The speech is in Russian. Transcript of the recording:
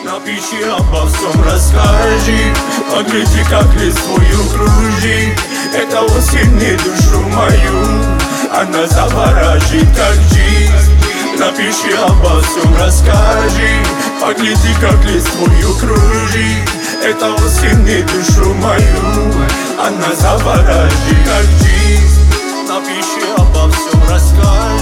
Напиши обо всем, расскажи. Погляди, как листвою кружит. Это осень не душу мою, она завораживает, как жизнь. Напиши обо всем, расскажи. Погляди, как листвою кружит. Это осень не душу мою, она завораживает, как жизнь. Напиши обо всем, расскажи.